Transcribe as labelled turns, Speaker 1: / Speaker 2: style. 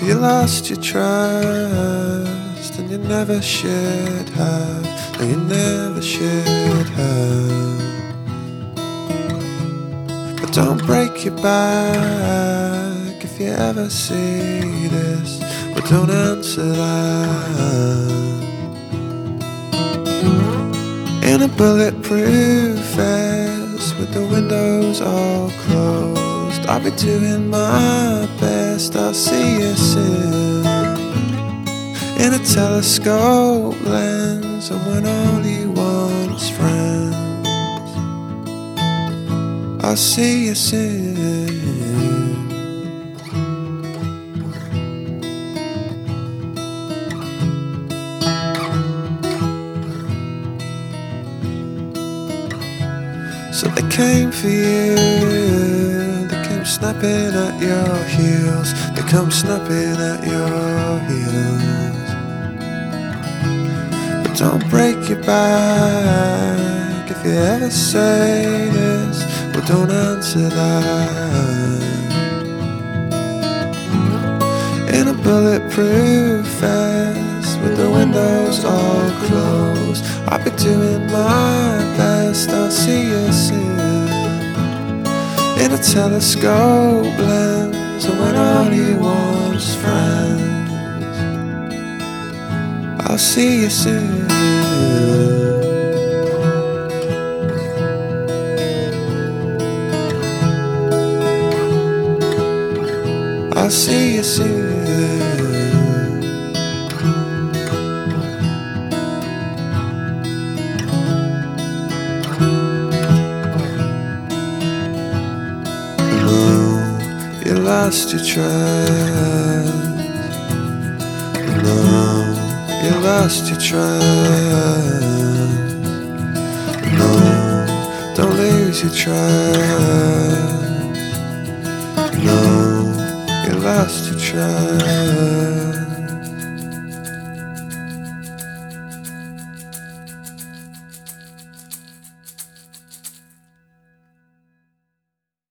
Speaker 1: You lost your trust, and you never should have. No, you never should have. But don't break your back if you ever see this. But don't answer that. In a bulletproof vest with the windows all closed, I'll be doing my best. I'll see you soon. In a telescope lens, and when all you want's friends, I'll see you soon. So they came for you, they came snapping at your heels, they come snapping at your heels. But don't break your back if you ever say this. Well, don't answer that. In a bulletproof vest with the windows all closed, I'll be doing my best. I'll see you soon. In a telescope lens, and when all you want's friends, I'll see you soon. I'll see you soon. You lost your trust. No, you lost your trust. No, don't lose your trust. No, you lost your trust.